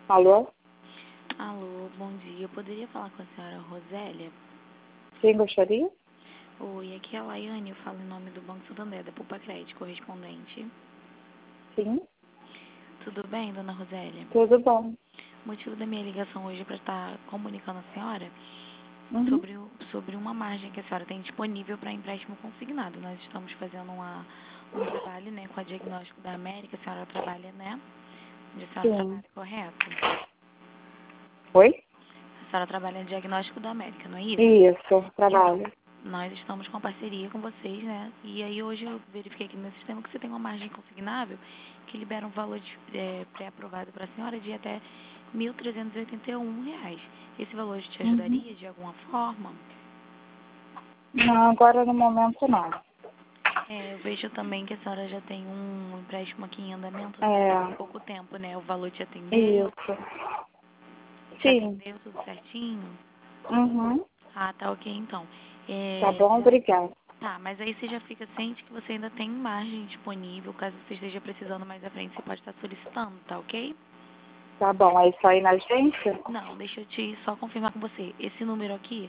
Alô? Alô, bom dia. Eu poderia falar com a senhora Rosélia? Quem gostaria? Oi, aqui é a Laiane, eu falo em nome do Banco Santander, da Poupa Crédito, correspondente. Sim, Tudo bem, dona Rosélia? tudo bom. O motivo da minha ligação hoje é para estar comunicando à senhora Uhum. sobre uma margem que a senhora tem disponível para empréstimo consignado. Nós estamos fazendo um trabalho, né, com a Diagnóstico da América. A senhora trabalha, né? Onde a senhora Sim. trabalha, correto? Oi? A senhora trabalha no Diagnóstico da América, não é isso? Isso, Então, trabalho. nós estamos com parceria com vocês, né? E aí hoje eu verifiquei aqui no meu sistema que você tem uma margem consignável que libera um valor pré-aprovado para a senhora de até R$ 1.381. Esse valor te Uhum. ajudaria de alguma forma? Não, agora no momento não. Eu vejo também que a senhora já tem um empréstimo aqui em andamento há É, pouco tempo, né? O valor te atendeu? isso. Te Sim. atendeu tudo certinho? Uhum. Ah, tá ok então. Tá bom, obrigada. Tá, mas aí você já fica ciente que você ainda tem margem disponível, caso você esteja precisando mais à frente, você pode estar solicitando, tá ok? Tá bom, é isso aí na agência? Não, deixa eu te só confirmar com você. Esse número aqui,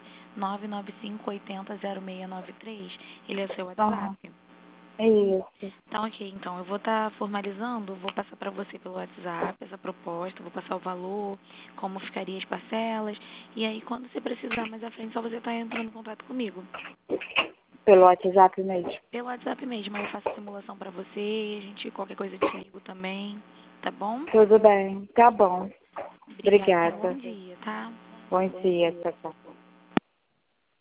995800693, ele é o seu WhatsApp? Uhum. Isso. Tá ok, então eu vou estar formalizando, vou passar para você pelo WhatsApp essa proposta, vou passar o valor, como ficaria as parcelas, e aí quando você precisar mais à frente, só você tá entrando em contato comigo. Pelo WhatsApp mesmo. Pelo WhatsApp mesmo, aí eu faço a simulação pra você, qualquer coisa eu te ligo também, tá bom? Tudo bem. Tá bom. Obrigada, tenha um bom Obrigada. dia, tá? Bom dia, tchau, tchau.